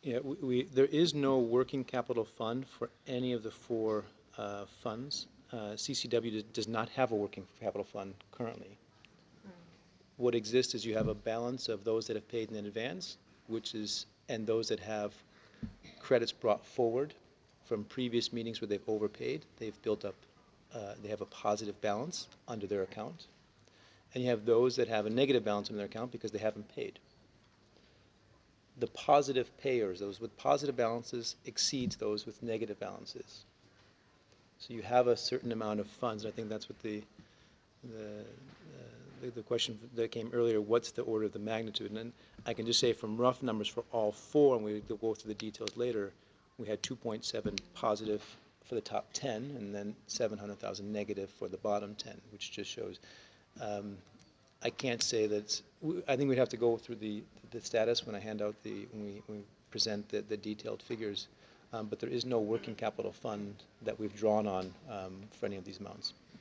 Yeah, there is no working capital fund for any of the four funds. CCW does not have a working capital fund currently. What exists is you have a balance of those that have paid in advance, and those that have credits brought forward from previous meetings where they've overpaid. They've built up, they have a positive balance under their account. And you have those that have a negative balance in their account because they haven't paid. The positive payers, those with positive balances, exceeds those with negative balances. So you have a certain amount of funds. And I think that's what the question that came earlier, what's the order of the magnitude? And then I can just say from rough numbers for all four, and we'll go through the details later, we had 2.7 positive for the top 10, and then 700,000 negative for the bottom 10, which just shows. I can't say that. I think we'd have to go through the status when I hand out when we present the detailed figures. But there is no working capital fund that we've drawn on for any of these amounts.